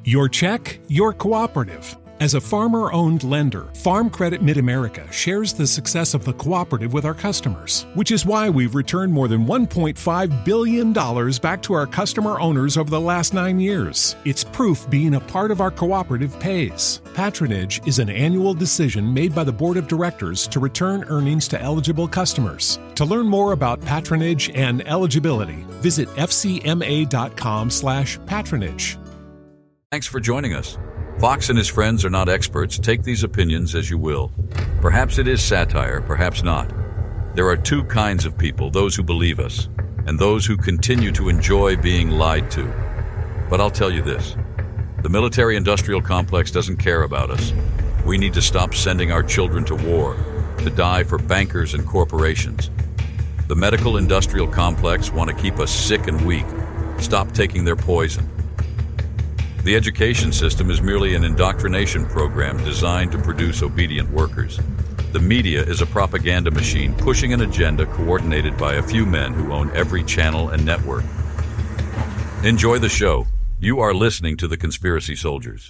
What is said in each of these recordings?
Your check, your cooperative. As a farmer-owned lender, Farm Credit Mid-America shares the success of the cooperative with our customers, which is why we've returned more than $1.5 billion back to our customer owners over the last 9 years. It's proof being a part of our cooperative pays. Patronage is an annual decision made by the Board of Directors to return earnings to eligible customers. To learn more about patronage and eligibility, visit fcma.com/patronage. Thanks for joining us. Fox and his friends are not experts. Take these opinions as you will. Perhaps it is satire, perhaps not. There are two kinds of people, those who believe us, and those who continue to enjoy being lied to. But I'll tell you this. The military-industrial complex doesn't care about us. We need to stop sending our children to war, to die for bankers and corporations. The medical-industrial complex want to keep us sick and weak. Stop taking their poison. The education system is merely an indoctrination program designed to produce obedient workers. The media is a propaganda machine pushing an agenda coordinated by a few men who own every channel and network. Enjoy the show. You are listening to The Conspiracy Soldiers.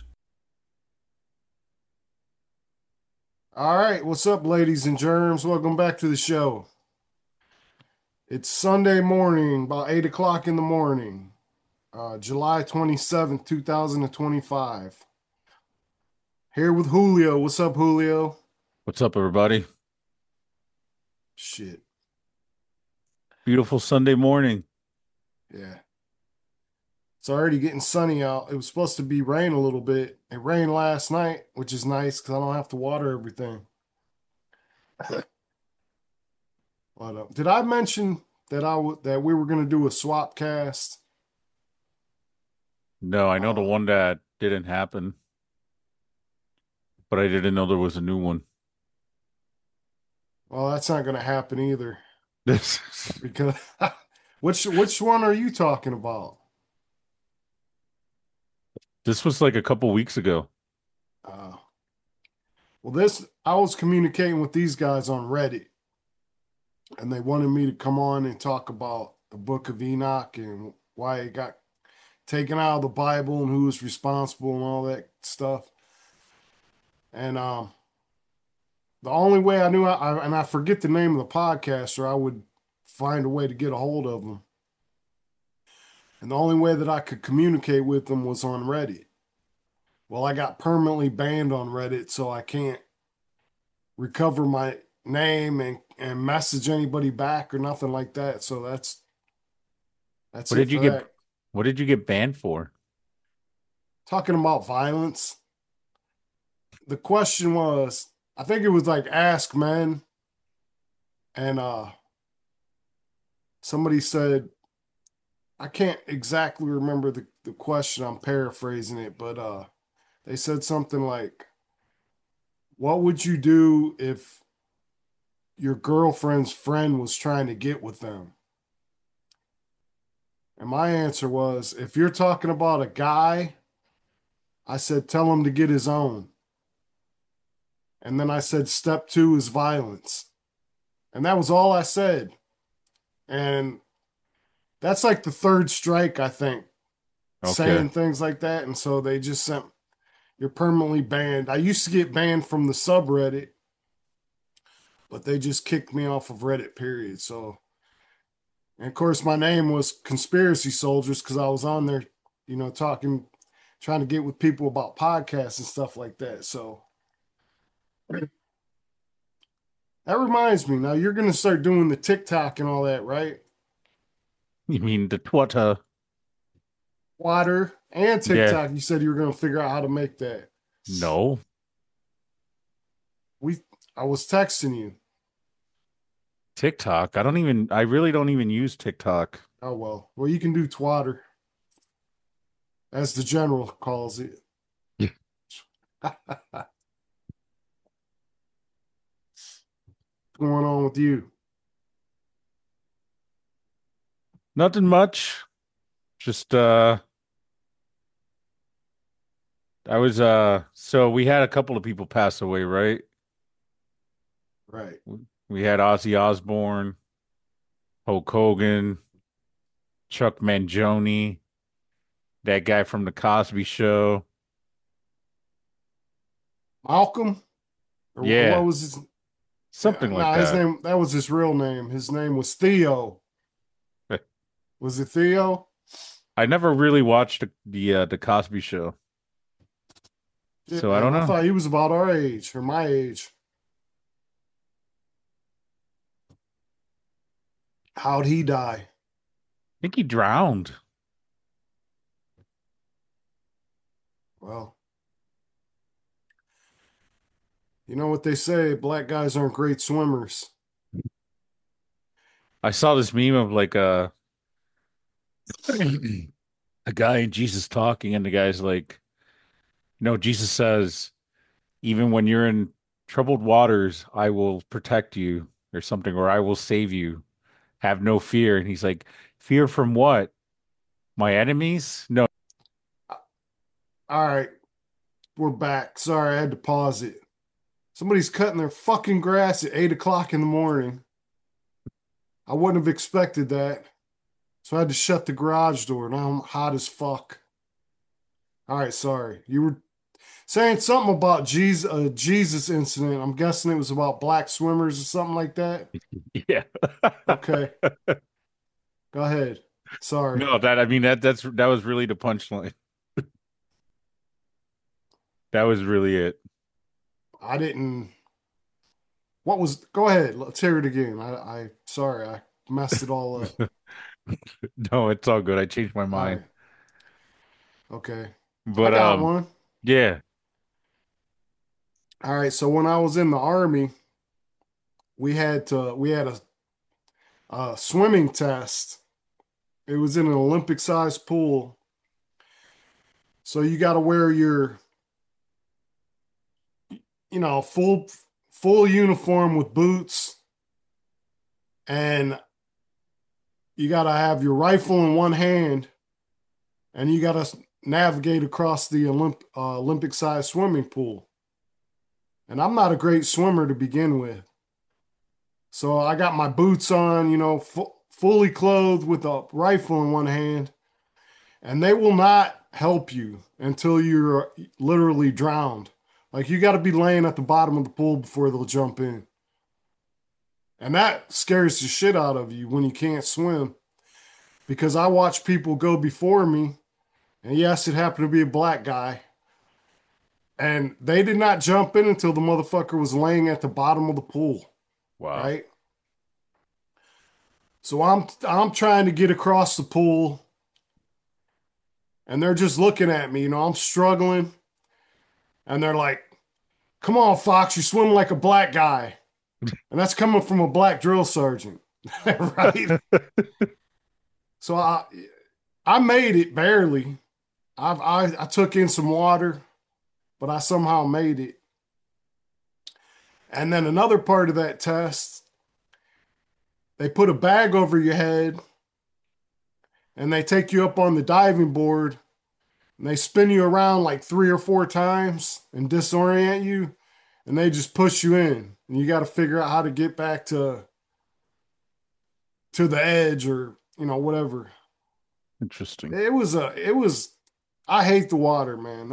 All right, what's up, ladies and germs? Welcome back to the show. It's Sunday morning, about 8 o'clock in the morning. July 27th, 2025. Here with Julio. What's up, Julio? What's up, everybody? Shit. Beautiful Sunday morning. Yeah. It's already getting sunny out. It was supposed to be rain a little bit. It rained last night, which is nice because I don't have to water everything. But, did I mention that that we were going to do a swap cast? No, I know the one that didn't happen, but I didn't know there was a new one. Well, that's not going to happen either. This Because which one are you talking about? was like a couple weeks ago. Well, I was communicating with these guys on Reddit, and they wanted me to come on and talk about the Book of Enoch and why it got taken out of the Bible and who was responsible and all that stuff. And the only way I knew, and I forget the name of the podcaster, I would find a way to get a hold of them. And the only way that I could communicate with them was on Reddit. Well, I got permanently banned on Reddit, so I can't recover my name and message anybody back or nothing like that. So that's What did you get? What did you get banned for? Talking about violence. The question was, I think it was like Ask Men. And somebody said, I can't exactly remember the question. I'm paraphrasing it, but they said something like, what would you do if your girlfriend's friend was trying to get with them? And my answer was, if you're talking about a guy, I said, tell him to get his own. And then I said, step 2 is violence. And that was all I said. And that's like the third strike, I think, saying things like that. And so they just sent, you're permanently banned. I used to get banned from the subreddit, but they just kicked me off of Reddit, period. So, and of course, my name was Conspiracy Soldiers because I was on there, talking, trying to get with people about podcasts and stuff like that. So that reminds me, now you're going to start doing the TikTok and all that, right? You mean the Twitter? Water and TikTok. Yeah. You said you were going to figure out how to make that. No. I was texting you. TikTok? I really don't even use TikTok. Oh, well. Well, you can do Twatter, as the general calls it. Yeah. What's going on with you? Nothing much. Just so we had a couple of people pass away, right? Right. We had Ozzy Osbourne, Hulk Hogan, Chuck Mangione, that guy from the Cosby Show, Malcolm, or what Yeah, was his? something like No, his that. name. That was his real name. His name was Theo. Was it Theo? I never really watched the Cosby Show, Yeah, so I don't I know. thought he was about our age or my age. How'd he die? I think he drowned. Well, you know what they say, black guys aren't great swimmers. I saw this meme of like a guy and Jesus talking, and the guy's like, "No, Jesus says, even when you're in troubled waters, I will protect you, or something, or I will save you. Have no fear." And he's like, "Fear from what? My enemies? No." All right, we're back. Sorry, I had to pause it. Somebody's cutting their fucking grass at 8 o'clock in the morning. I wouldn't have expected that. So I had to shut the garage door. Now I'm hot as fuck. All right, sorry. You were saying something about Jesus, Jesus incident. I'm guessing it was about black swimmers or something like that. Yeah. Okay, go ahead. Sorry. No, that I mean that was really the punchline. That was really it. I didn't. What was? Go ahead. Let's hear it again. I sorry. I messed it all up. No, it's all good. I changed my All mind. right. Okay. I But got one. yeah. All right. So when I was in the army, we had a swimming test. It was in an Olympic sized pool. So you got to wear your, full uniform with boots, and you got to have your rifle in one hand, and you got to navigate across the Olympic sized swimming pool. And I'm not a great swimmer to begin with. So I got my boots on, fully clothed with a rifle in one hand, and they will not help you until you're literally drowned. Like you got to be laying at the bottom of the pool before they'll jump in. And that scares the shit out of you when you can't swim, because I watch people go before me, and yes, it happened to be a black guy, and they did not jump in until the motherfucker was laying at the bottom of the pool, Wow. right? So I'm trying to get across the pool, and they're just looking at me, I'm struggling, and they're like, "Come on, Fox, you swim like a black guy." And that's coming from a black drill sergeant, right? So I made it barely. I took in some water, but I somehow made it. And then another part of that test, they put a bag over your head, and they take you up on the diving board, and they spin you around like 3 or 4 times and disorient you, and they just push you in, and you got to figure out how to get back to the edge, or whatever. Interesting. It was I hate the water, man.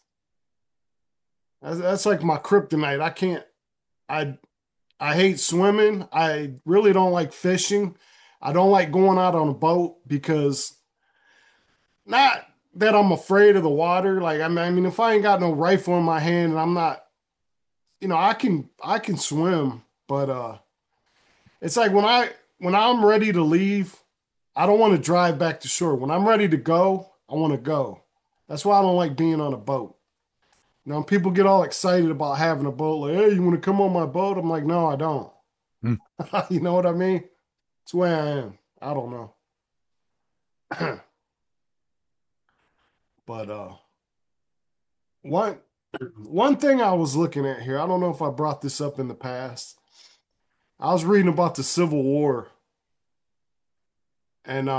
That's like my kryptonite. I can't. I I hate swimming. I really don't like fishing. I don't like going out on a boat, because not that I'm afraid of the water. Like I mean, if I ain't got no rifle in my hand and I'm not, I can swim, but it's like when I'm ready to leave, I don't want to drive back to shore. When I'm ready to go, I want to go. That's why I don't like being on a boat. People get all excited about having a boat, like, "Hey, you want to come on my boat?" I'm like, "No, I don't." Hmm. You know what I mean? It's the way I am. I don't know. But one one thing I was looking at here, I don't know if I brought this up in the past. I was reading about the Civil War, and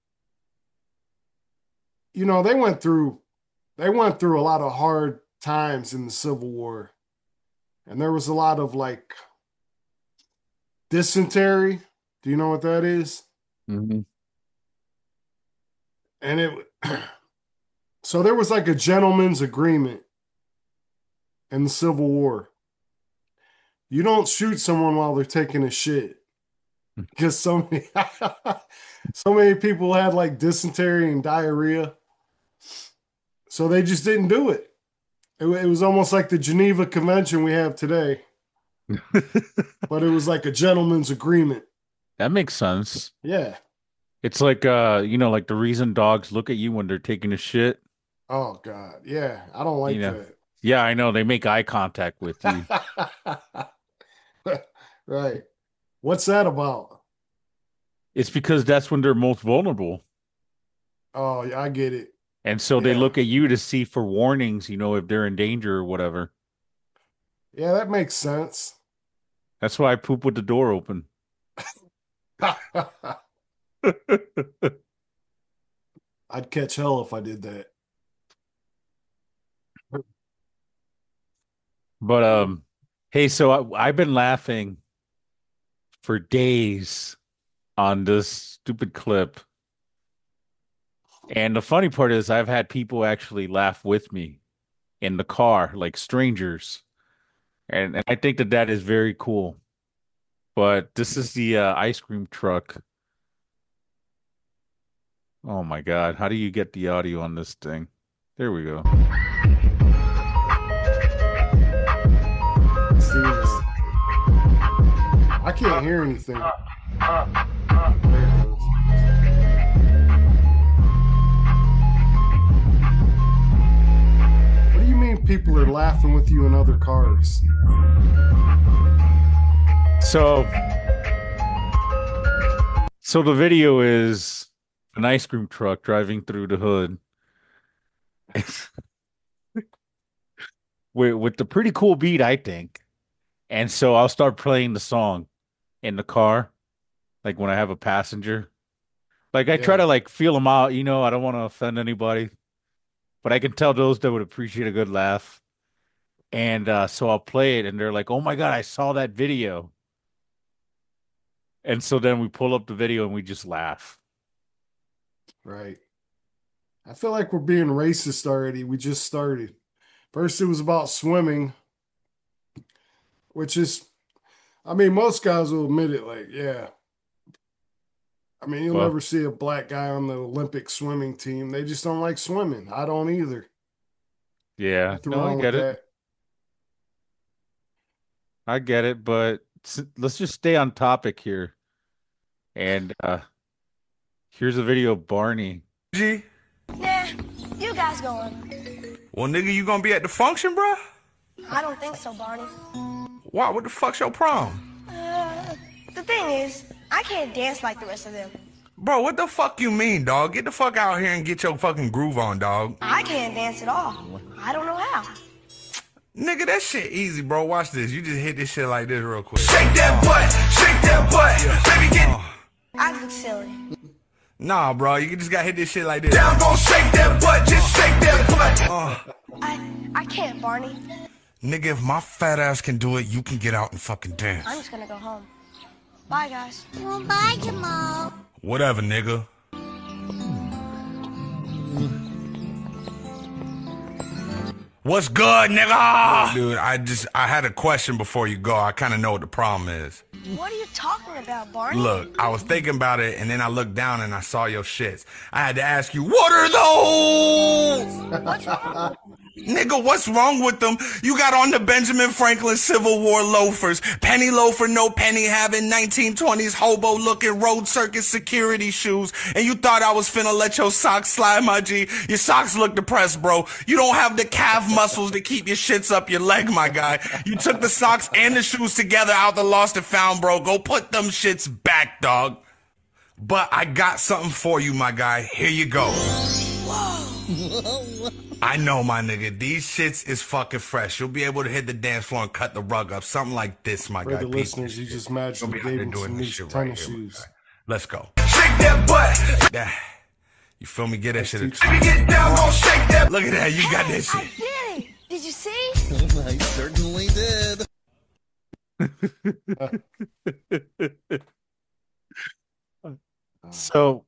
they went through a lot of hard times in the Civil War, and there was a lot of like dysentery. Do you know what that is? Hmm. And it so there was like a gentleman's agreement in the Civil War. You don't shoot someone while they're taking a shit because so many people had like dysentery and diarrhea, so they just didn't do it. It was almost like the Geneva Convention we have today, but it was like a gentleman's agreement. That makes sense. Yeah. It's like like the reason dogs look at you when they're taking a shit. Oh God. Yeah. I don't like You know. Yeah, I know. They make eye contact with you. that. Right. What's that about? It's because that's when they're most vulnerable. Oh, yeah, I get it. And so they Yeah. look at you to see for warnings, if they're in danger or whatever. Yeah, that makes sense. That's why I poop with the door open. I'd catch hell if I did that. But hey, so I've been laughing for days on this stupid clip. And the funny part is I've had people actually laugh with me in the car, like strangers. And I think that is very cool. But this is the ice cream truck. Oh my God. How do you get the audio on this thing? There we go. I can't hear anything. What do you mean people are laughing with you in other cars? So the video is an ice cream truck driving through the hood with the pretty cool beat, I think. And so I'll start playing the song in the car, like when I have a passenger. Like I try to like feel them out, I don't want to offend anybody, but I can tell those that would appreciate a good laugh. And so I'll play it and they're like, "Oh my God, I saw that video." And so then we pull up the video and we just laugh. Right. I feel like we're being racist already. We just started. First, it was about swimming, which is, most guys will admit it. Like, yeah. You'll Well, never see a black guy on the Olympic swimming team. They just don't like swimming. I don't either. yeah, Nothing no, I wrong get with it. that. I get it, but let's just stay on topic here. And here's a video of Barney. G? Nah, you guys going. Well, nigga, you gonna be at the function, bruh? I don't think so, Barney. Why? What the fuck's your prom? The thing is, I can't dance like the rest of them. Bro, what the fuck you mean, dog? Get the fuck out here and get your fucking groove on, dog. I can't dance at all. I don't know how. Nigga, that shit easy, bro. Watch this. You just hit this shit like this real quick. Shake that butt, baby, get. I look silly. Nah, bro, you just gotta hit this shit like this. Down, gon' shake that butt, just shake that butt. I can't, Barney. Nigga, if my fat ass can do it, you can get out and fucking dance. I'm just gonna go home. Bye, guys. Well, bye, Jamal. Whatever, nigga. What's good, nigga? Dude, I had a question before you go. I kind of know what the problem is. What are you talking about, Barney? Look, I was thinking about it, and then I looked down and I saw your shits. I had to ask you, what are those? What's wrong? Nigga, what's wrong with them? You got on the Benjamin Franklin Civil War loafers, penny loafer, no penny having 1920s hobo looking road circus security shoes, and you thought I was finna let your socks slide, my G. Your socks look depressed, bro. You don't have the calf muscles to keep your shits up your leg, my guy. You took the socks and the shoes together out the lost and found, bro. Go put them shits back, dog. But I got something for you, my guy. Here you go. I know, my nigga. These shits is fucking fresh. You'll be able to hit the dance floor and cut the rug up. Something like this, my For guy. the listeners, you just magically gave him some new tennis shoes. Let's go. Shake that butt. You feel me? Get that shit. Let me get down, gon' shake that. Look at that. You got that I shit. did it. Did you see? I certainly did. So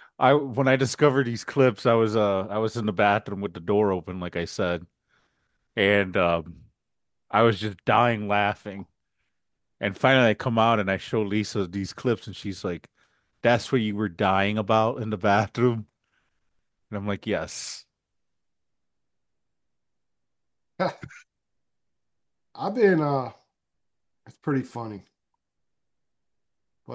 when I discovered these clips, I was in the bathroom with the door open, like I said. And I was just dying laughing. And finally, I come out and I show Lisa these clips, and she's like, "That's what you were dying about in the bathroom?" And I'm like, "Yes." I've been it's pretty funny. But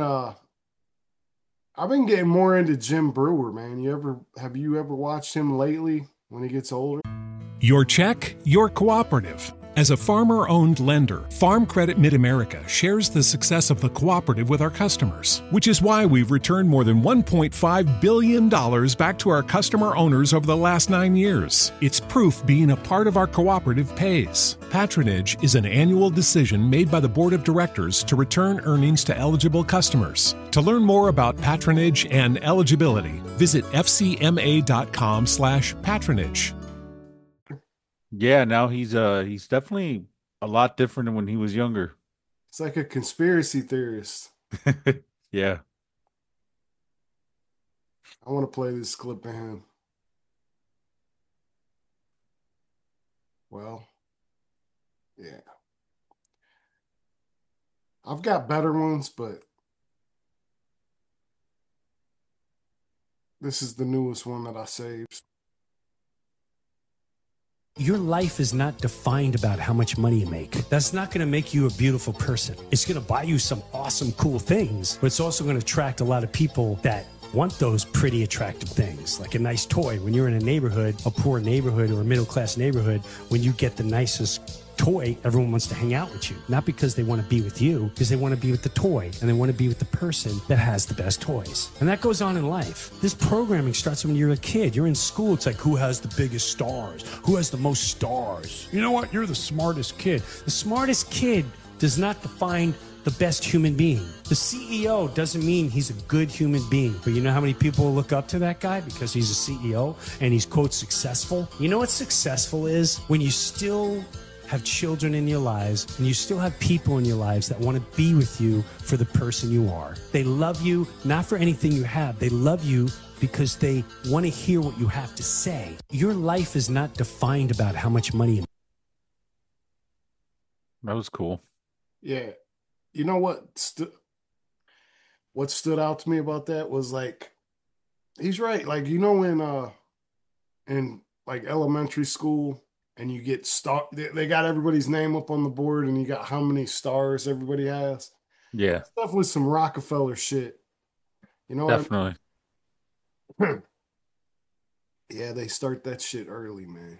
I've been getting more into Jim Brewer, man. Have you ever watched him lately when he gets older? Your check, your cooperative. As a farmer owned lender, Farm Credit Mid America shares the success of the cooperative with our customers, which is why we've returned more than $1.5 billion back to our customer owners over the last 9 years. It's proof being a part of our cooperative pays. Patronage is an annual decision made by the Board of Directors to return earnings to eligible customers. To learn more about patronage and eligibility, visit fcma.com/patronage. Yeah, now he's definitely a lot different than when he was younger. It's like a conspiracy theorist. Yeah. I want to play this clip of him. Well, yeah. I've got better ones, but this is the newest one that I saved. Your life is not defined about how much money you make. That's not going to make you a beautiful person. It's going to buy you some awesome, cool things, but it's also going to attract a lot of people that want those pretty attractive things, like a nice toy. When you're in a neighborhood, a poor neighborhood or a middle-class neighborhood, when you get the nicest toy, everyone wants to hang out with you. Not because they want to be with you, because they want to be with the toy, and they want to be with the person that has the best toys. And that goes on in life. This programming starts when you're a kid. You're in school. It's like, who has the biggest stars? Who has the most stars? You know what? You're the smartest kid. The smartest kid does not define the best human being. The CEO doesn't mean he's a good human being. But you know how many people look up to that guy because he's a CEO and he's, quote, successful? You know what successful is? When you still have children in your lives and you still have people in your lives that want to be with you for the person you are. They love you not for anything you have. They love you because they want to hear what you have to say. Your life is not defined about how much money you make. That was cool. Yeah. You know what stood out to me about that was like he's right. Like in like elementary school and you get they got everybody's name up on the board and you got how many stars everybody has. Yeah, Stuff with some Rockefeller shit. You know definitely. what I mean? Yeah, they start that shit early, man.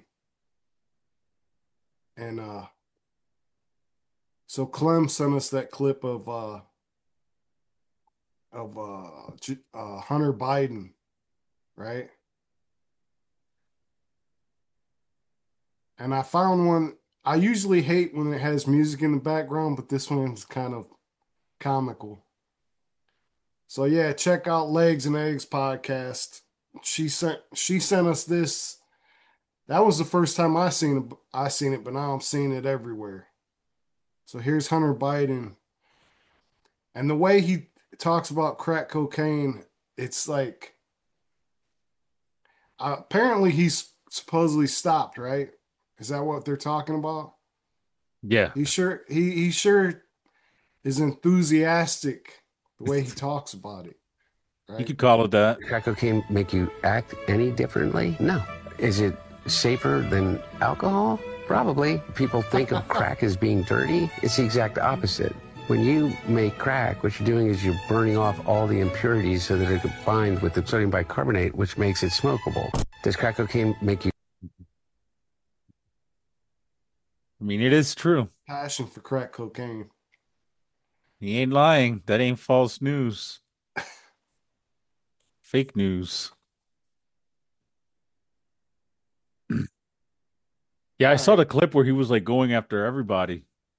And so Clem sent us that clip of Hunter Biden, right? And I found one. I usually hate when it has music in the background, but this one is kind of comical. So yeah, check out Legs and Eggs podcast. She sent us this. That was the first time I seen it, but now I'm seeing it everywhere. So here's Hunter Biden, and the way he talks about crack cocaine, it's like apparently he's supposedly stopped, right? Is that what they're talking about? Yeah. He sure is enthusiastic the way he talks about it. Right? You could call it that. Crack cocaine make you act any differently? No. Is it safer than alcohol? Probably. People think of crack as being dirty. It's the exact opposite. When you make crack, what you're doing is you're burning off all the impurities so that it combines with the sodium bicarbonate, which makes it smokable. Does crack cocaine make you... I mean, it is true. Passion for crack cocaine. He ain't lying. That ain't false news. Fake news. Yeah, I saw the clip where he was like going after everybody.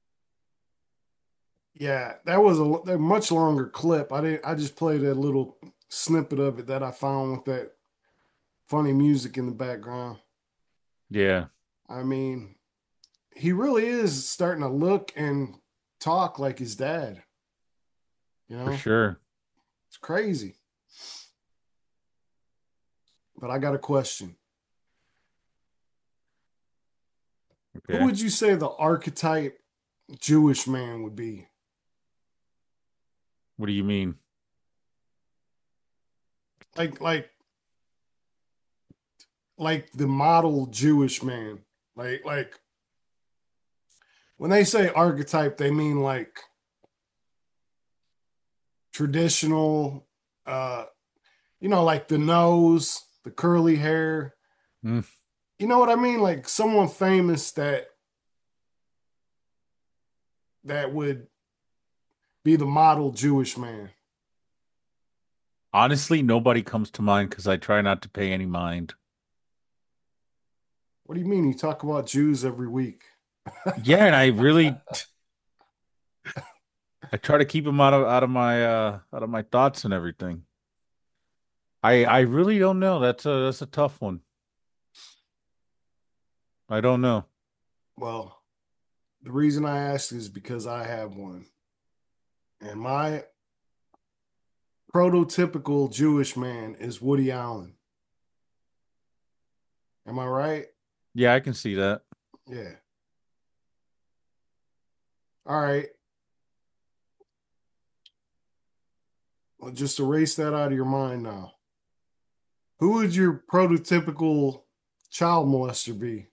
Yeah, that was a much longer clip. I just played a little snippet of it that I found with that funny music in the background. Yeah. I mean, he really is starting to look and talk like his dad. You know? For sure. It's crazy. But I got a question. Who Okay. would you say the archetype Jewish man would be? What do you mean? Like like the model Jewish man. Like when they say archetype, they mean like traditional, like the nose, the curly hair. Hmm. You know what I mean? Like someone famous that would be the model Jewish man. Honestly, nobody comes to mind because I try not to pay any mind. What do you mean? You talk about Jews every week. Yeah, and I try to keep them out of my thoughts and everything. I really don't know. That's a tough one. I don't know. Well, the reason I ask is because I have one. And my prototypical Jewish man is Woody Allen. Am I right? Yeah, I can see that. Yeah. All right. Well, just erase that out of your mind now. Who would your prototypical child molester be?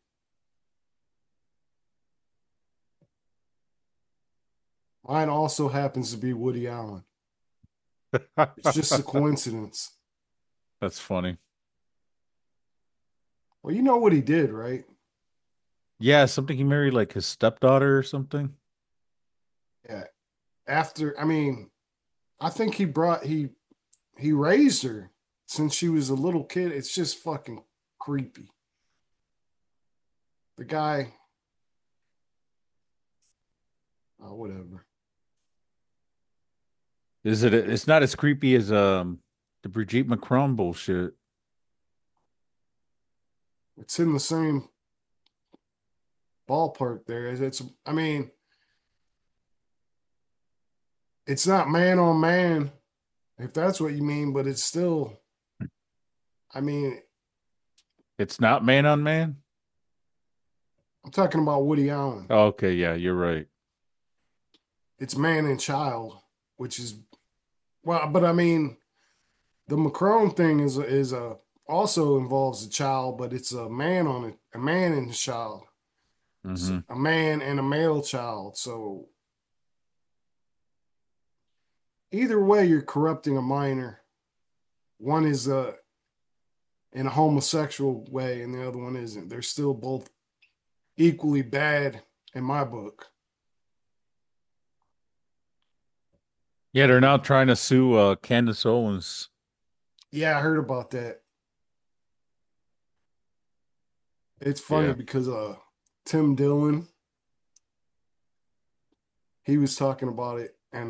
Mine also happens to be Woody Allen. It's just a coincidence. That's funny. Well, you know what he did, right? Yeah, something he married like his stepdaughter or something. Yeah. I think he raised her since she was a little kid. It's just fucking creepy. The guy, oh, whatever. It's not as creepy as the Brigitte Macron bullshit. It's in the same ballpark there. It's not man on man, if that's what you mean, but it's still, I mean, It's not man on man. I'm talking about Woody Allen. Oh, okay, yeah, you're right. It's man and child, which is, well, but I mean, the Macron thing is a also involves a child, but it's a man on it, a man and a child. Hmm. A man and a male child. So either way, you're corrupting a minor. One is in a homosexual way, and the other one isn't. They're still both equally bad in my book. Yeah, they're now trying to sue Candace Owens. Yeah, I heard about that. It's funny Yeah. because Tim Dillon, he was talking about it, and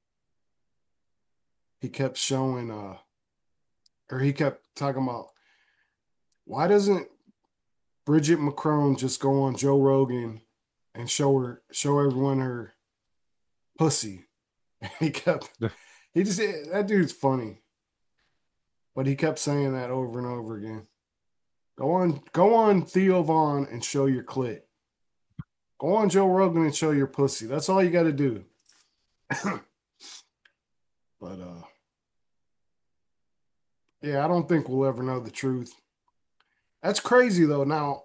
he kept showing or he kept talking about, why doesn't Bridget Macron just go on Joe Rogan and show everyone her pussy? He kept he just that dude's funny. But he kept saying that over and over again. Go on Theo Vaughn and show your clit. Go on Joe Rogan and show your pussy. That's all you got to do. But yeah, I don't think we'll ever know the truth. That's crazy though. Now,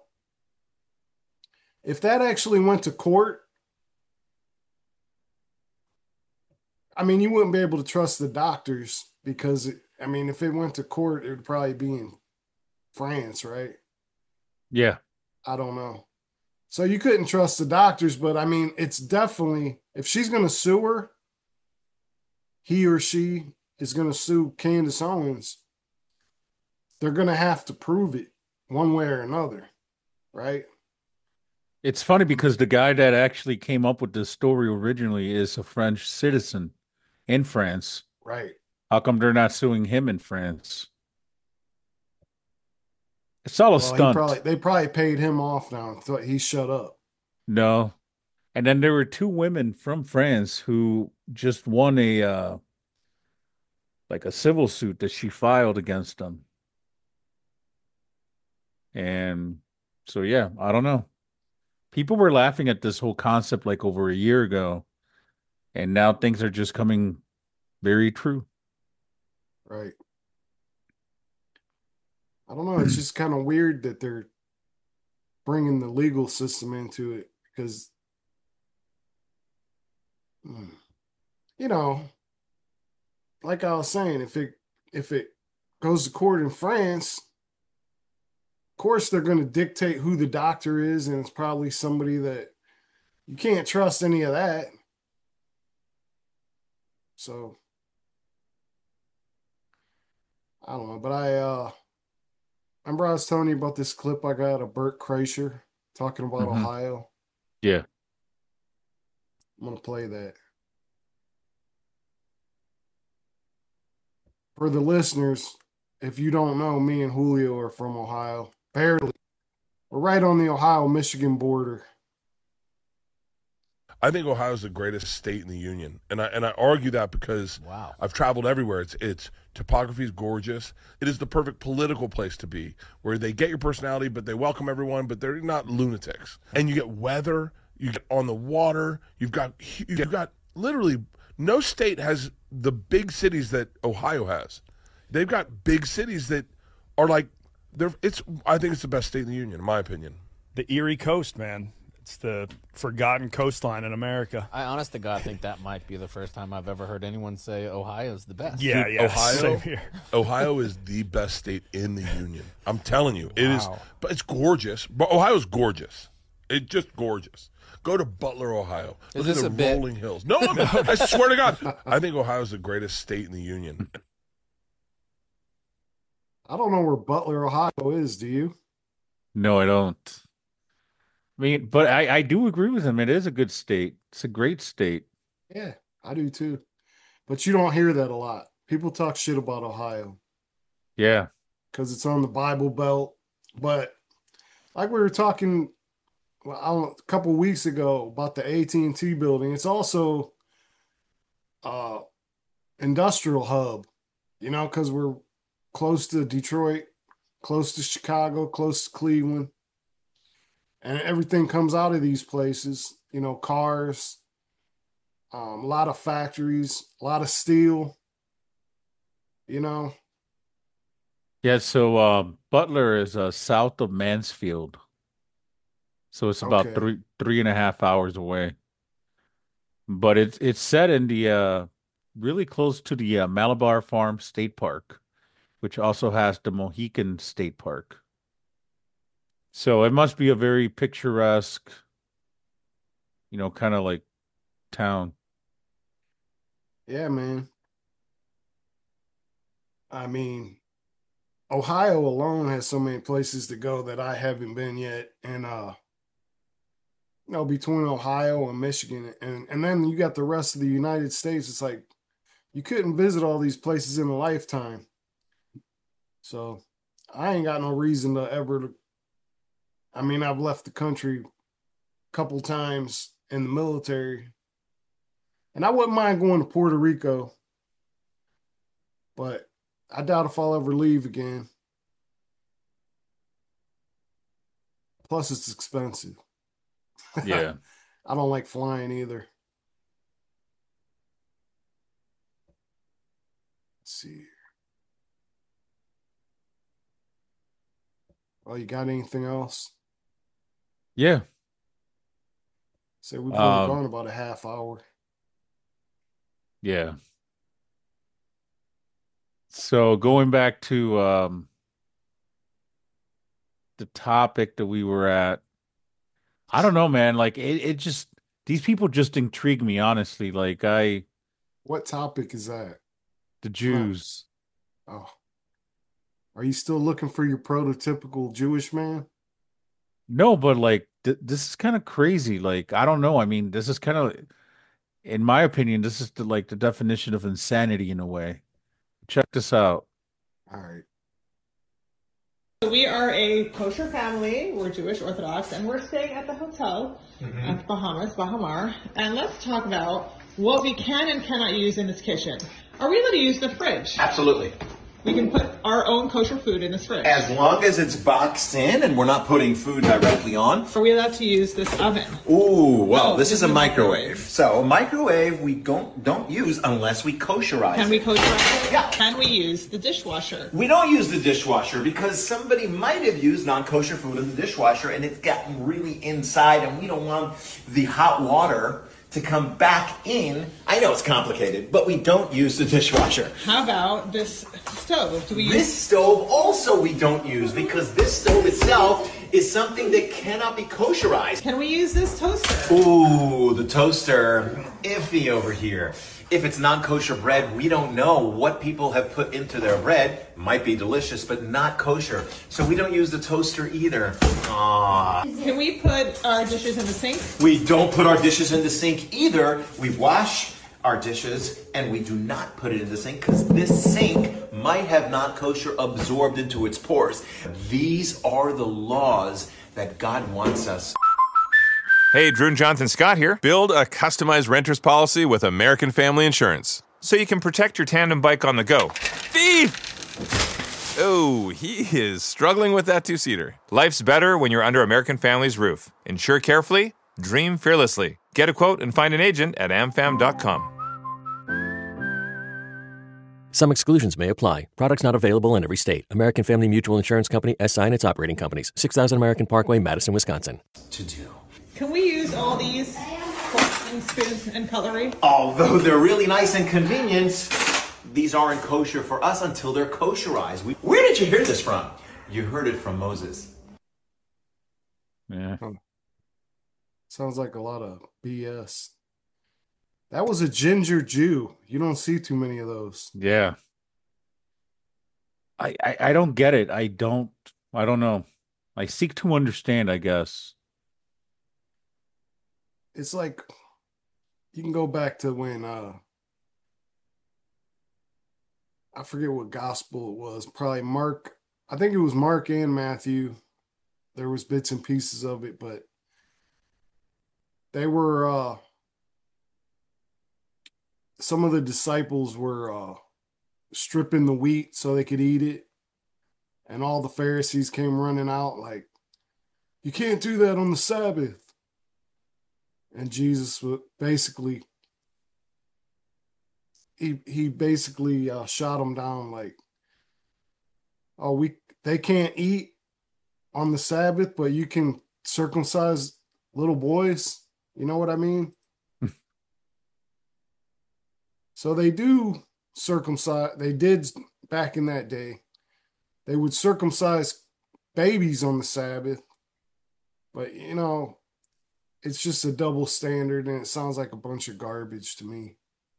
if that actually went to court, I mean, you wouldn't be able to trust the doctors because, if it went to court, it would probably be in France, right? Yeah. I don't know. So you couldn't trust the doctors, but it's definitely, if she's going to sue her, he or she is going to sue Candace Owens, they're going to have to prove it one way or another, right? It's funny because the guy that actually came up with this story originally is a French citizen in France. Right. How come they're not suing him in France? It's all a stunt. They probably paid him off now and thought he shut up. No. And then there were two women from France who just won a like a civil suit that she filed against them. And so yeah, I don't know. People were laughing at this whole concept like over a year ago, and now things are just coming very true. Right. I don't know. It's just kind of weird that they're bringing the legal system into it because, you know, like I was saying, if it goes to court in France, of course they're going to dictate who the doctor is, and it's probably somebody that you can't trust any of that. So I don't know, but I remember I was telling you about this clip I got of Bert Kreischer talking about Ohio. Yeah. I'm going to play that. For the listeners, if you don't know, me and Julio are from Ohio. Barely. We're right on the Ohio-Michigan border. I think Ohio is the greatest state in the union, and I argue that because I've traveled everywhere. Its topography is gorgeous. It is the perfect political place to be, where they get your personality, but they welcome everyone, but they're not lunatics. And you get weather, you get on the water. You've got literally no state has the big cities that Ohio has. They've got big cities that are like I think it's the best state in the union, in my opinion. The Erie Coast, man. It's the forgotten coastline in America. I honest to God think that might be the first time I've ever heard anyone say Ohio's the best. Yeah, Dude, yeah. Ohio is the best state in the union. I'm telling you, it is. But it's gorgeous. But Ohio's gorgeous. It's just gorgeous. Go to Butler, Ohio. Look at the rolling hills. No, I swear to God, I think Ohio's the greatest state in the union. I don't know where Butler, Ohio is. Do you? No, I don't. I mean, but I do agree with him. It is a good state. It's a great state. Yeah, I do too. But you don't hear that a lot. People talk shit about Ohio. Yeah. Because it's on the Bible Belt. But like we were talking a couple weeks ago about the AT&T building, it's also industrial hub, because we're close to Detroit, close to Chicago, close to Cleveland. And everything comes out of these places, cars, a lot of factories, a lot of steel, Yeah, so Butler is south of Mansfield. So it's about 3.5 hours away. But it's set in the really close to the Malabar Farm State Park, which also has the Mohican State Park. So it must be a very picturesque, kind of like town. Yeah, man. I mean, Ohio alone has so many places to go that I haven't been yet. And, between Ohio and Michigan, and then you got the rest of the United States, it's like you couldn't visit all these places in a lifetime. So I ain't got no reason to ever. I've left the country a couple times in the military, and I wouldn't mind going to Puerto Rico, but I doubt if I'll ever leave again. Plus, it's expensive. Yeah. I don't like flying either. Let's see. Oh, you got anything else? Yeah. So we've only gone about a half hour. Yeah. So going back to the topic that we were at, I don't know, man. Like it just, these people just intrigue me, honestly. What topic is that? The Jews. Oh. Are you still looking for your prototypical Jewish man? No, but this is kind of crazy. I don't know. I mean, this is kind of, in my opinion, this is the definition of insanity in a way. Check this out. All right. We are a kosher family. We're Jewish Orthodox, and we're staying at the hotel at the Bahamas, Bahamar. And let's talk about what we can and cannot use in this kitchen. Are we allowed to use the fridge? Absolutely. We can put our own kosher food in this fridge. As long as it's boxed in and we're not putting food directly on. Are we allowed to use this oven? Ooh, well, this is a microwave. So a microwave we don't use unless we kosherize Can we kosherize it? Yeah. Can we use the dishwasher? We don't use the dishwasher because somebody might have used non-kosher food in the dishwasher and it's gotten really inside and we don't want the hot water to come back in. I know it's complicated, but we don't use the dishwasher. How about this stove? Do we use This stove also we don't use because this stove itself is something that cannot be kosherized. Can we use this toaster? Ooh, the toaster. Iffy over here. If it's non-kosher bread, we don't know what people have put into their bread. Might be delicious, but not kosher. So we don't use the toaster either. Aww. Can we put our dishes in the sink? We don't put our dishes in the sink either. We wash our dishes and we do not put it in the sink because this sink might have not kosher absorbed into its pores. These are the laws that God wants us. Hey, Drew and Jonathan Scott here. Build a customized renter's policy with American Family Insurance so you can protect your tandem bike on the go. Thief! Oh, he is struggling with that two-seater. Life's better when you're under American Family's roof. Insure carefully, dream fearlessly. Get a quote and find an agent at amfam.com. Some exclusions may apply. Products not available in every state. American Family Mutual Insurance Company, SI and its operating companies. 6000 American Parkway, Madison, Wisconsin. To do. Can we use all these forks and spoons and cutlery? Although they're really nice and convenient, these aren't kosher for us until they're kosherized. Where did you hear this from? You heard it from Moses. Yeah. Sounds like a lot of BS. That was a ginger Jew. You don't see too many of those. Yeah. I don't get it. I don't know. I seek to understand, I guess. It's like you can go back to when I forget what gospel it was. Probably Mark. I think it was Mark and Matthew. There was bits and pieces of it, but they were some of the disciples were stripping the wheat so they could eat it. And all the Pharisees came running out like, you can't do that on the Sabbath. And Jesus basically, he basically shot them down like, oh, they can't eat on the Sabbath, but you can circumcise little boys. You know what I mean? So they do circumcise. They did back in that day. They would circumcise babies on the Sabbath, but you know, it's just a double standard, and it sounds like a bunch of garbage to me.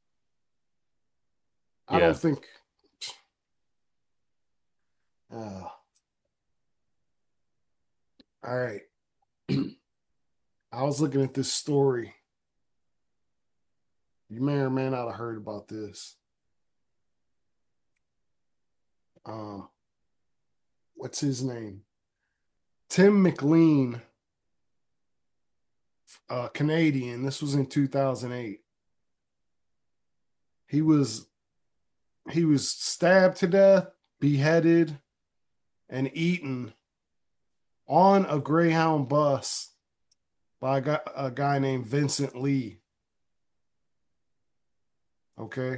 I don't think. All right. I was looking at this story. You may or may not have heard about this. What's his name? Tim McLean. Canadian. This was in 2008. He was stabbed to death, beheaded, and eaten on a Greyhound bus by a guy named Vincent Lee. Okay.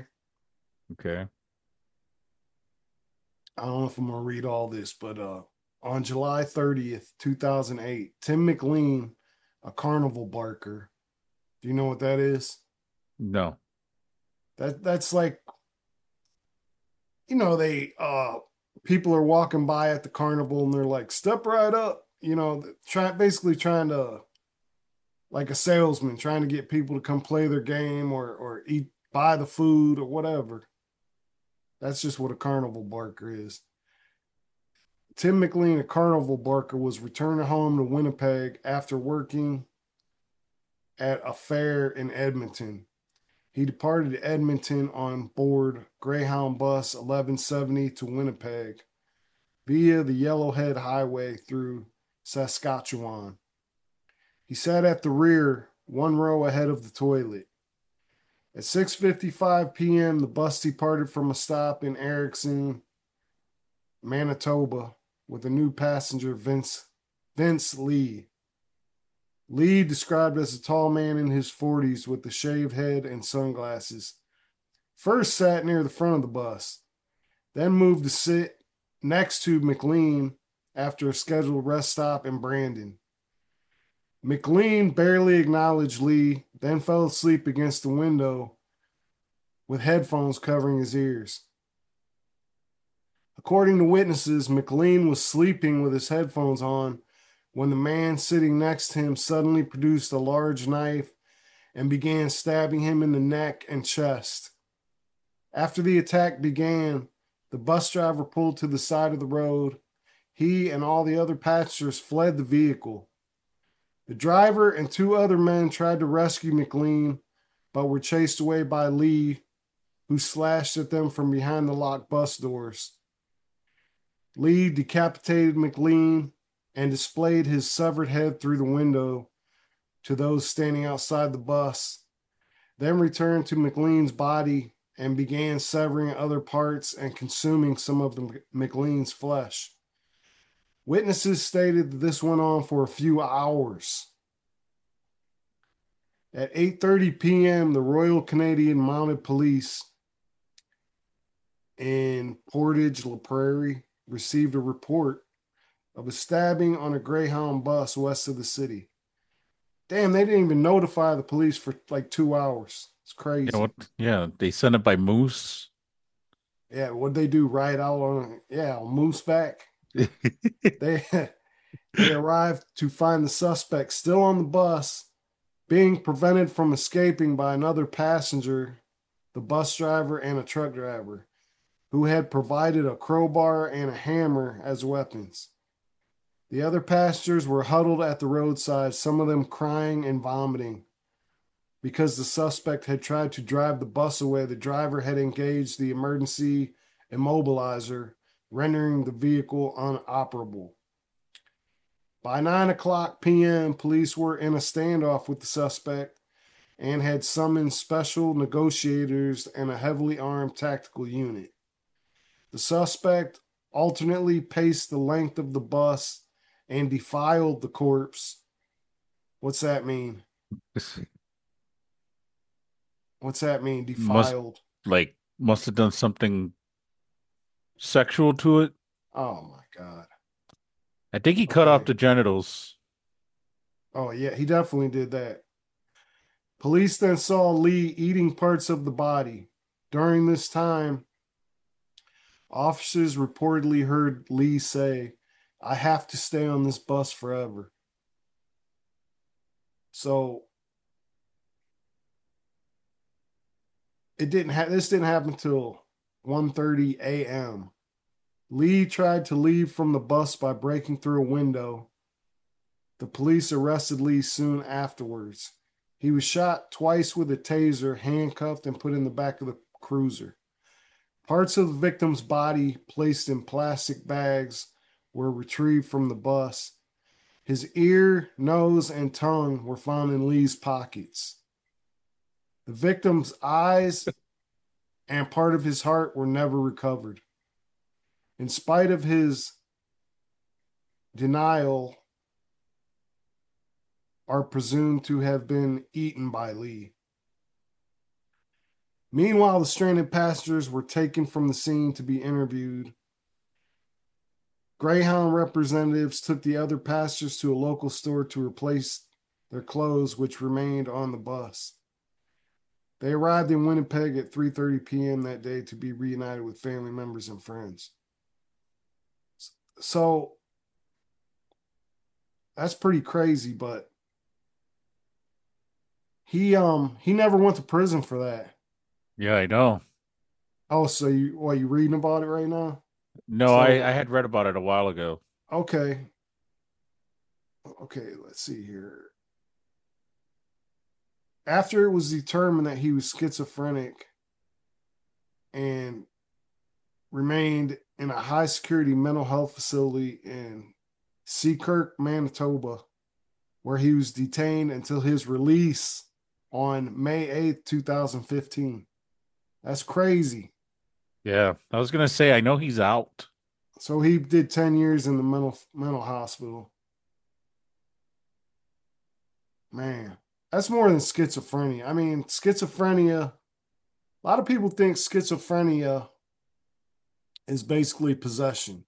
I don't know if I'm going to read all this, but on July 30th, 2008, Tim McLean, a carnival barker. Do you know what that is? No. That's like, you know, they people are walking by at the carnival and they're like, step right up, you know, basically trying to, like a salesman, trying to get people to come play their game or buy the food or whatever. That's just what a carnival barker is. Tim McLean, a carnival barker, was returning home to Winnipeg after working at a fair in Edmonton. He departed Edmonton on board Greyhound Bus 1170 to Winnipeg via the Yellowhead Highway through Saskatchewan. He sat at the rear, one row ahead of the toilet. At 6:55 p.m., the bus departed from a stop in Erickson Manitoba, with a new passenger, Vince Lee. Lee, described as a tall man in his 40s with a shaved head and sunglasses, first sat near the front of the bus, then moved to sit next to McLean after a scheduled rest stop in Brandon. McLean barely acknowledged Lee, then fell asleep against the window with headphones covering his ears. According to witnesses, McLean was sleeping with his headphones on when the man sitting next to him suddenly produced a large knife and began stabbing him in the neck and chest. After the attack began, the bus driver pulled to the side of the road. He and all the other passengers fled the vehicle. The driver and two other men tried to rescue McLean, but were chased away by Lee, who slashed at them from behind the locked bus doors. Lee decapitated McLean and displayed his severed head through the window to those standing outside the bus, then returned to McLean's body and began severing other parts and consuming some of McLean's flesh. Witnesses stated that this went on for a few hours. At 8:30 p.m., the Royal Canadian Mounted Police in Portage la Prairie received a report of a stabbing on a Greyhound bus west of the city. Damn, they didn't even notify the police for like 2 hours. It's crazy. Yeah, they sent it by Moose. Yeah, what'd they do? Ride out on Mooseback? They arrived to find the suspect still on the bus, being prevented from escaping by another passenger, the bus driver, and a truck driver, who had provided a crowbar and a hammer as weapons. The other passengers were huddled at the roadside, some of them crying and vomiting. Because the suspect had tried to drive the bus away, the driver had engaged the emergency immobilizer, rendering the vehicle unoperable. By 9:00 p.m., police were in a standoff with the suspect and had summoned special negotiators and a heavily armed tactical unit. The suspect alternately paced the length of the bus and defiled the corpse. What's that mean? What's that mean? Defiled. Must have done something sexual to it. Oh my God. I think he cut off the genitals. Oh yeah, he definitely did that. Police then saw Lee eating parts of the body. During this time, officers reportedly heard Lee say, "I have to stay on this bus forever." So this didn't happen until 1:30 a.m. Lee tried to leave from the bus by breaking through a window. The police arrested Lee soon afterwards. He was shot twice with a taser, handcuffed, and put in the back of the cruiser. Parts of the victim's body, placed in plastic bags, were retrieved from the bus. His ear, nose, and tongue were found in Lee's pockets. The victim's eyes and part of his heart were never recovered. In spite of his denial, are presumed to have been eaten by Lee. Meanwhile, the stranded passengers were taken from the scene to be interviewed. Greyhound representatives took the other passengers to a local store to replace their clothes, which remained on the bus. They arrived in Winnipeg at 3:30 p.m. that day to be reunited with family members and friends. So that's pretty crazy, but he never went to prison for that. Yeah, I know. Oh, so you reading about it right now? No, So, I had read about it a while ago. Okay, let's see here. After it was determined that he was schizophrenic and remained in a high-security mental health facility in Seakirk, Manitoba, where he was detained until his release on May 8th, 2015. That's crazy. Yeah, I was going to say, I know he's out. So he did 10 years in the mental hospital. Man, that's more than schizophrenia. I mean, schizophrenia, a lot of people think schizophrenia is basically possession.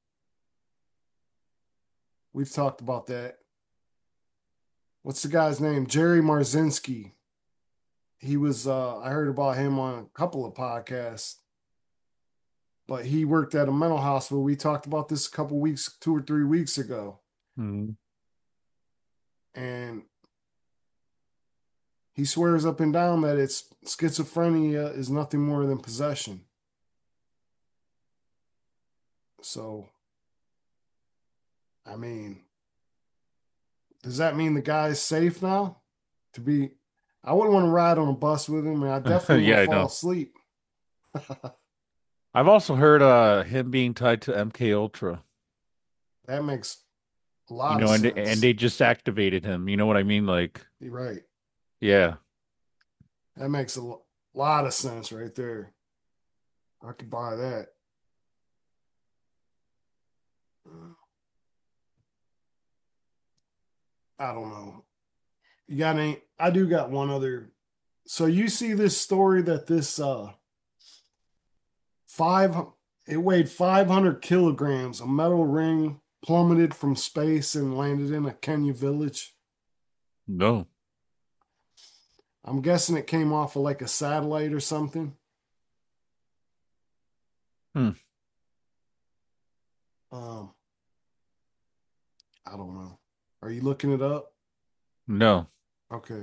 We've talked about that. What's the guy's name? Jerry Marzinski. He was, I heard about him on a couple of podcasts, but he worked at a mental hospital. We talked about this a couple weeks, 2 or 3 weeks ago. Mm-hmm. And he swears up and down that it's schizophrenia is nothing more than possession. So, I mean, does that mean the guy's safe now? I wouldn't want to ride on a bus with him, and I definitely would fall asleep. I've also heard him being tied to MK Ultra. That makes a lot of sense. And they just activated him. You know what I mean? Like, you're right. Yeah. That makes a lot of sense right there. I could buy that. I don't know. You got any? I do got one other. So you see this story that this it weighed 500 kilograms, a metal ring plummeted from space and landed in a Kenya village? No. I'm guessing it came off of like a satellite or something. Hmm. I don't know. Are you looking it up? No. Okay.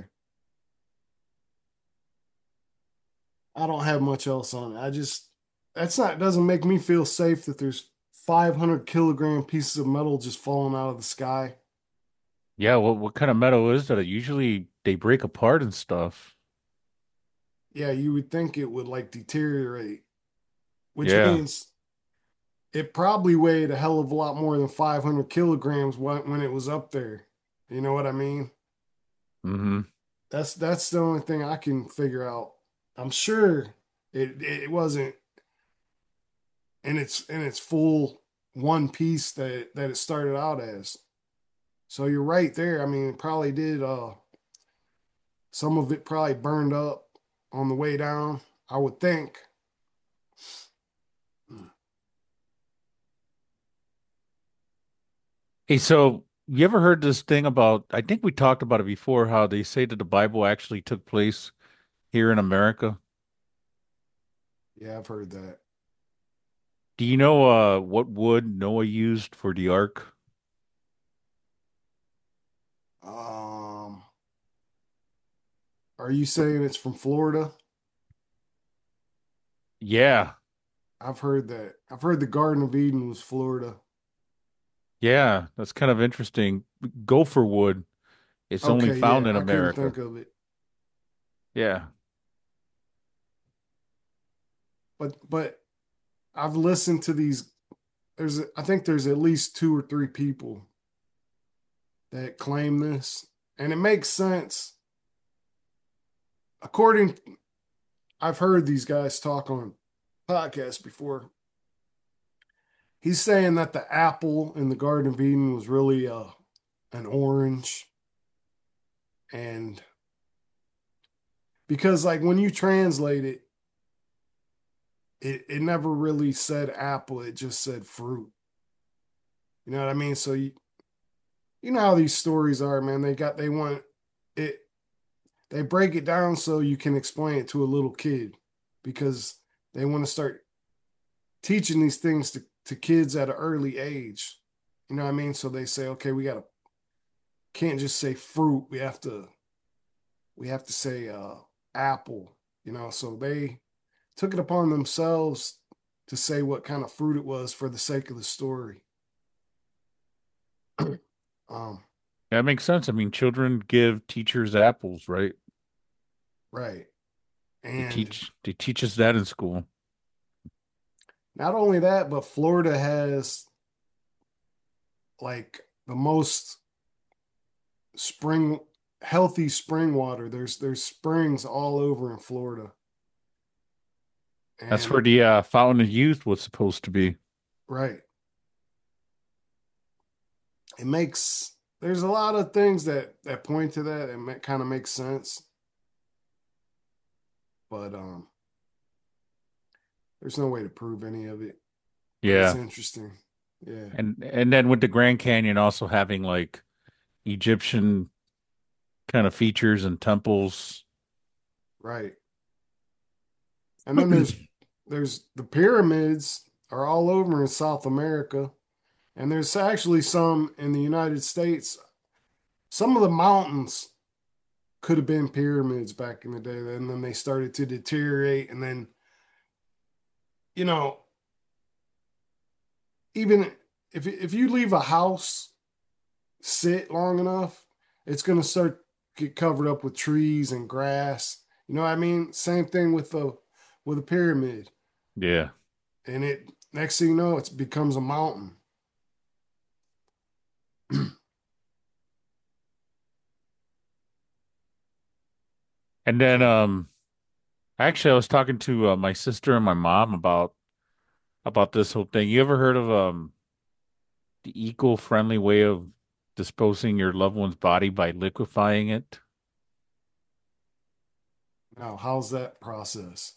I don't have much else on it. Doesn't make me feel safe that there's 500 kilogram pieces of metal just falling out of the sky. Yeah, what kind of metal is that? Usually they break apart and stuff. Yeah, you would think it would like deteriorate, which Yeah. means it probably weighed a hell of a lot more than 500 kilograms when it was up there. You know what I mean? Mm-hmm. That's the only thing I can figure out. I'm sure it wasn't in its full one piece that it started out as. So you're right there. I mean, it probably did. Some of it probably burned up on the way down, I would think. Hey, so you ever heard this thing about, I think we talked about it before, how they say that the Bible actually took place here in America? Yeah, I've heard that. Do you know what wood Noah used for the ark? Are you saying it's from Florida? Yeah. I've heard that. I've heard the Garden of Eden was Florida. Yeah, that's kind of interesting. Gopher wood. It's only found in America. I couldn't think of it. Yeah. But I've listened to these. I think there's at least 2 or 3 people that claim this, and it makes sense. I've heard these guys talk on podcasts before. He's saying that the apple in the Garden of Eden was really an orange. And because like when you translate it, it never really said apple, it just said fruit. You know what I mean? So you know how these stories are, man. They want it, they break it down so you can explain it to a little kid because they want to start teaching these things to kids at an early age. You know what I mean? So they say, okay, can't just say fruit. We have to say apple, you know. So they took it upon themselves to say what kind of fruit it was for the sake of the story. That makes sense. I mean, children give teachers apples, right? Right. And they teach us that in school. Not only that, but Florida has like the most healthy spring water. There's springs all over in Florida. That's where the Fountain of Youth was supposed to be. Right. there's a lot of things that point to that and kind of makes sense. But there's no way to prove any of it. Yeah. It's interesting. Yeah. And then with the Grand Canyon also having like Egyptian kind of features and temples. Right. And then there's the pyramids are all over in South America. And there's actually some in the United States. Some of the mountains could have been pyramids back in the day. And then they started to deteriorate. And then, you know, even if you leave a house sit long enough, it's going to start get covered up with trees and grass. You know what I mean? Same thing with a pyramid. Yeah. And it next thing you know, it becomes a mountain. And then actually I was talking to my sister and my mom about this whole thing. You ever heard of the eco-friendly way of disposing your loved one's body by liquefying it? Now, how's that process?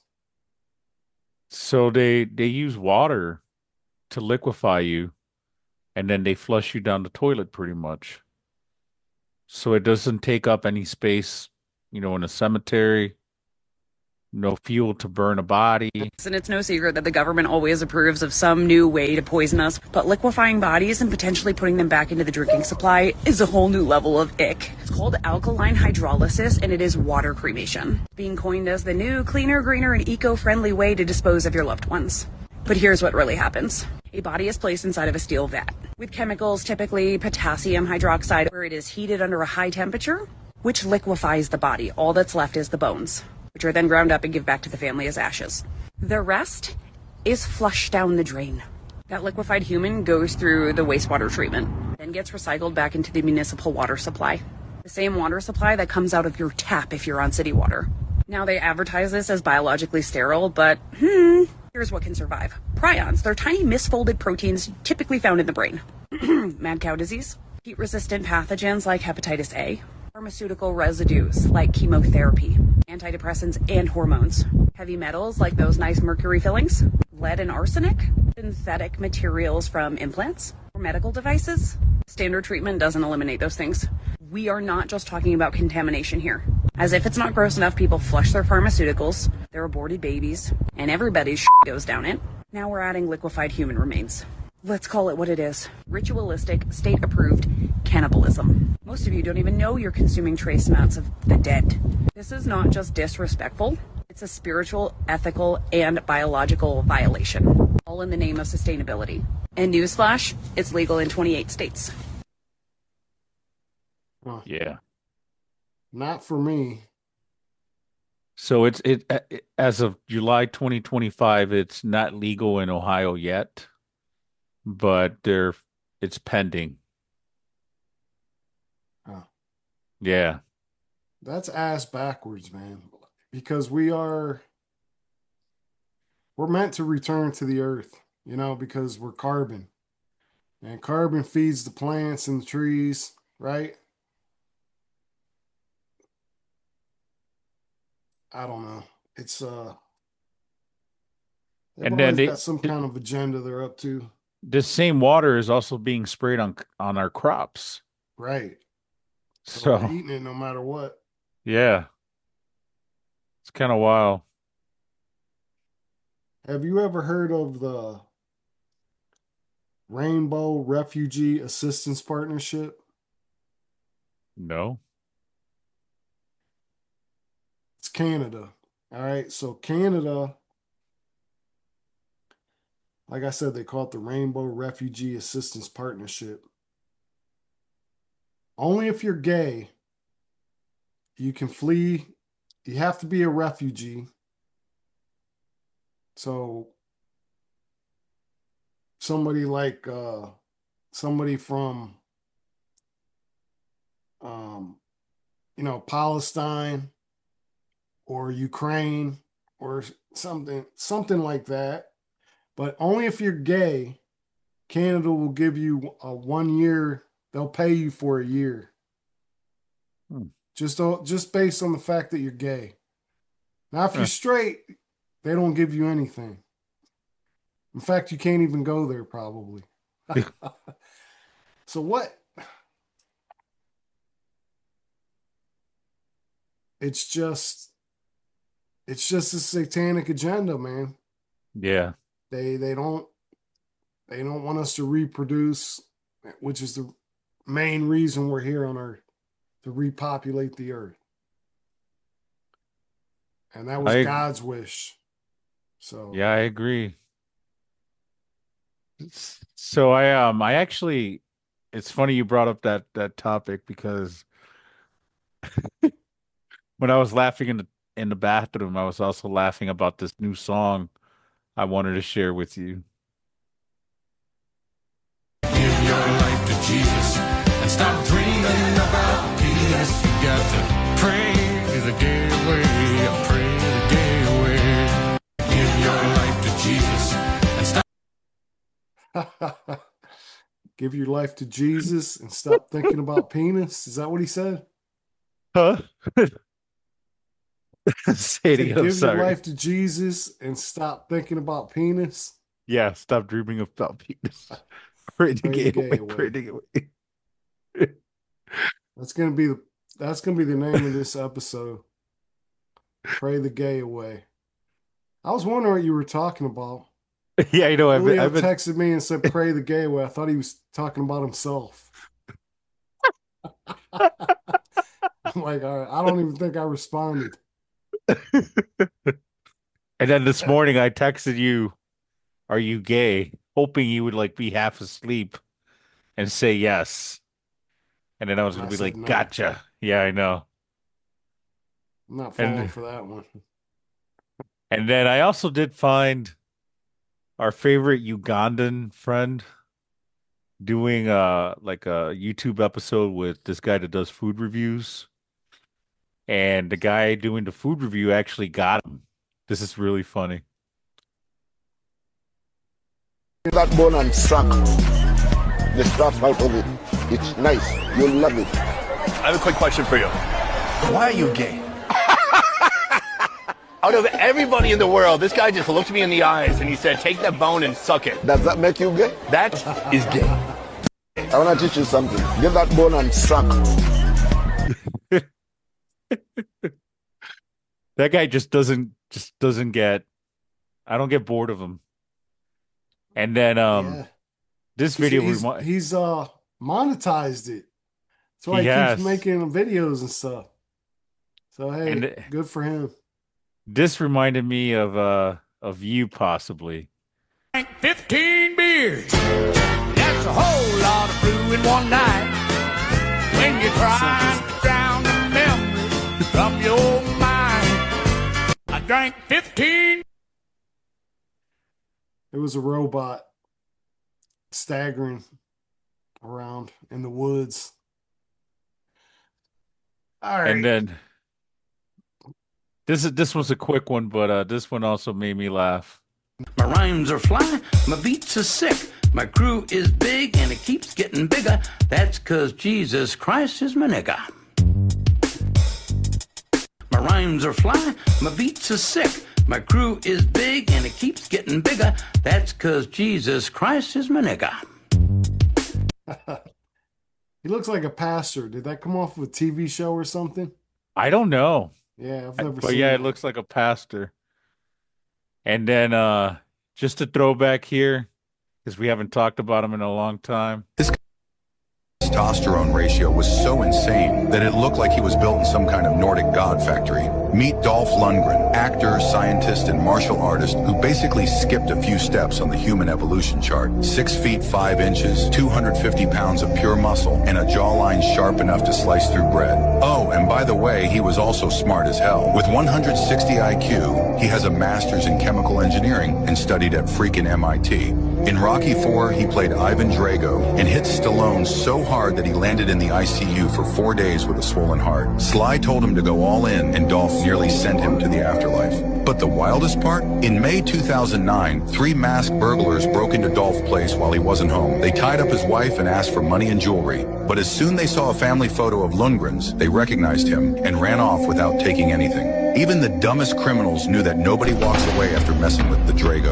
So they use water to liquefy you, and then they flush you down the toilet pretty much. So it doesn't take up any space, in a cemetery, no fuel to burn a body. And it's no secret that the government always approves of some new way to poison us, but liquefying bodies and potentially putting them back into the drinking supply is a whole new level of ick. It's called alkaline hydrolysis, and it is water cremation, being coined as the new, cleaner, greener, and eco-friendly way to dispose of your loved ones. But here's what really happens. A body is placed inside of a steel vat with chemicals, typically potassium hydroxide, where it is heated under a high temperature, which liquefies the body. All that's left is the bones, which are then ground up and give back to the family as ashes. The rest is flushed down the drain. That liquefied human goes through the wastewater treatment, then gets recycled back into the municipal water supply. The same water supply that comes out of your tap if you're on city water. Now they advertise this as biologically sterile, but here's what can survive. Prions, they're tiny misfolded proteins typically found in the brain. Mad cow disease, heat-resistant pathogens like hepatitis A, pharmaceutical residues like chemotherapy, antidepressants and hormones, heavy metals like those nice mercury fillings, lead and arsenic, synthetic materials from implants or medical devices. Standard treatment doesn't eliminate those things. We are not just talking about contamination here. As if it's not gross enough, people flush their pharmaceuticals, their aborted babies, and everybody's goes down it. Now we're adding liquefied human remains. Let's call it what it is. Ritualistic, state-approved cannibalism. Most of you don't even know you're consuming trace amounts of the dead. This is not just disrespectful. It's a spiritual, ethical, and biological violation, all in the name of sustainability. And newsflash, it's legal in 28 states. Huh. Yeah. Not for me. So it as of July 2025, it's not legal in Ohio yet, but it's pending. Huh. Yeah. That's ass backwards, man. Because we're meant to return to the earth, because we're carbon. And carbon feeds the plants and the trees, right? I don't know. It's And they've then always got some kind of agenda they're up to. this same water is also being sprayed on our crops. Right. So we're eating it no matter what. yeah. It's kind of wild. Have you ever heard of the Rainbow Refugee Assistance Partnership? No. It's Canada. All right. So Canada, like I said, they call it the Rainbow Refugee Assistance Partnership. Only if you're gay, you can flee. You have to be a refugee. So somebody like somebody from Palestine or Ukraine or something like that. But only if you're gay, Canada will give you a 1 year they'll pay you for a year. Just based on the fact that you're gay. Now, if you're straight, they don't give you anything. In fact, you can't even go there probably. So what? It's just a satanic agenda, man. Yeah. They don't want us to reproduce, which is the main reason we're here on Earth, to repopulate the Earth. And that was God's wish. So yeah, I agree. So I actually, it's funny you brought up that topic, because when I was laughing in the bathroom, I was also laughing about this new song I wanted to share with you. Give your life to Jesus and stop dreaming about peace. You got to pray the gay way, pray the gay way. Give your life to Jesus and stop. Give your life to Jesus and stop thinking about penis. Is that what he said? Huh? Say it again. Give your life to Jesus and stop thinking about penis. Yeah, stop dreaming about penis. Pray the gay way. Pray the gay way. That's gonna be the name of this episode. Pray the gay away. I was wondering what you were talking about. Yeah, I know. I've texted me and said pray the gay away. I thought he was talking about himself. I'm like, all right, I don't even think I responded. And then this morning I texted you, "Are you gay?" hoping you would like be half asleep and say yes. And then I was going to be like, no. Gotcha. Yeah, I know. I'm not falling for that one. And then I also did find our favorite Ugandan friend doing like a YouTube episode with this guy that does food reviews. And the guy doing the food review actually got him. This is really funny. That bone and suck the stuff out of it. It's nice. You'll love it. I have a quick question for you. Why are you gay? Out of everybody in the world, this guy just looked me in the eyes and he said, take that bone and suck it. Does that make you gay? That is gay. I want to teach you something. Give that bone and suck. That guy just doesn't get, I don't get bored of him. And then this video he's monetized it. That's why he keeps making videos and stuff. So hey, good for him. This reminded me of you possibly. 15 beers. That's a whole lot of brew in one night. When you're trying to drown the memories from your mind. I drank 15. It was a robot staggering around in the woods. All right. And then this was a quick one, but this one also made me laugh. My rhymes are fly, my beats are sick, my crew is big and it keeps getting bigger. That's 'cause Jesus Christ is my nigga. My rhymes are fly, my beats are sick, my crew is big and it keeps getting bigger. That's 'cause Jesus Christ is my nigga. He looks like a pastor. Did that come off of a TV show or something? I don't know. Yeah, I've never seen But yeah, that. it looks like a pastor. And then just a throwback here, because we haven't talked about him in a long time. His testosterone ratio was so insane that it looked like he was built in some kind of Nordic god factory. Meet Dolph Lundgren, actor, scientist, and martial artist who basically skipped a few steps on the human evolution chart. 6 feet 5 inches, 250 pounds of pure muscle, and a jawline sharp enough to slice through bread. Oh, and by the way, he was also smart as hell. With 160 IQ, he has a master's in chemical engineering and studied at freaking MIT. In Rocky IV, he played Ivan Drago and hit Stallone so hard that he landed in the ICU for 4 days with a swollen heart. Sly told him to go all in, and Dolph nearly sent him to the afterlife. But the wildest part? In May 2009, 3 masked burglars broke into Dolph's place while he wasn't home. They tied up his wife and asked for money and jewelry. But as soon they saw a family photo of Lundgren's, they recognized him and ran off without taking anything. Even the dumbest criminals knew that nobody walks away after messing with the Drago.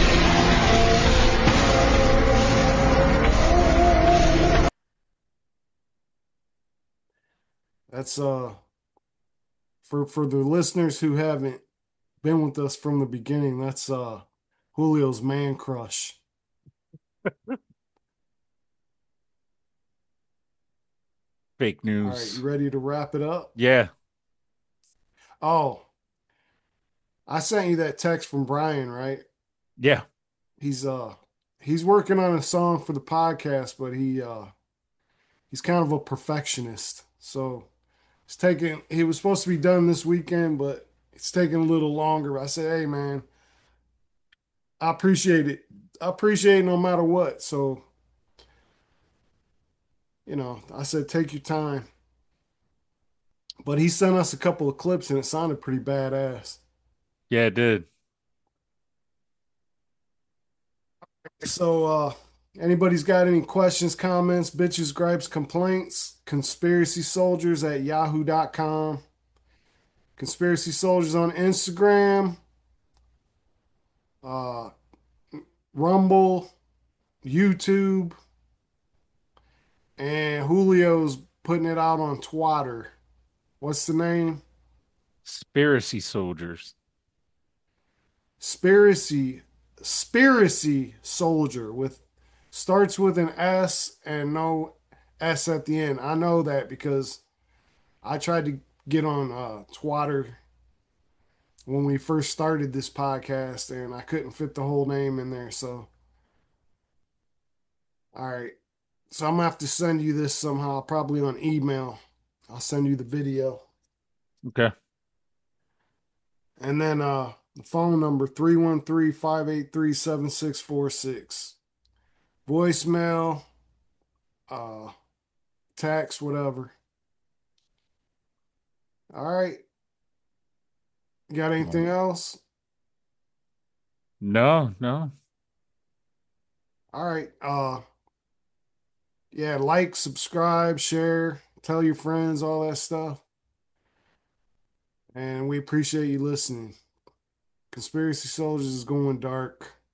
That's for the listeners who haven't been with us from the beginning, that's Julio's man crush. Fake news. All right, you ready to wrap it up? Yeah. Oh, I sent you that text from Brian, right? Yeah. He's working on a song for the podcast, but he's kind of a perfectionist. So he was supposed to be done this weekend, but it's taking a little longer. I said, hey man, I appreciate it. I appreciate it no matter what. So, I said, take your time. But he sent us a couple of clips and it sounded pretty badass. Yeah, it did. So, anybody's got any questions, comments, bitches, gripes, complaints, conspiracysoldiers@yahoo.com. Conspiracy Soldiers on Instagram, Rumble, YouTube, and Julio's putting it out on Twitter. What's the name? Spiracy Soldiers. Spiracy Soldier starts with an S and no S at the end. I know that because I tried to get on Twitter when we first started this podcast and I couldn't fit the whole name in there. So, all right. So I'm going to have to send you this somehow, probably on email. I'll send you the video. Okay. And then the phone number, 313-583-7646. Voicemail, text, whatever. All right. You got anything else? No. All right. Yeah, like, subscribe, share, tell your friends, all that stuff. And we appreciate you listening. Conspiracy Soldiers is going dark.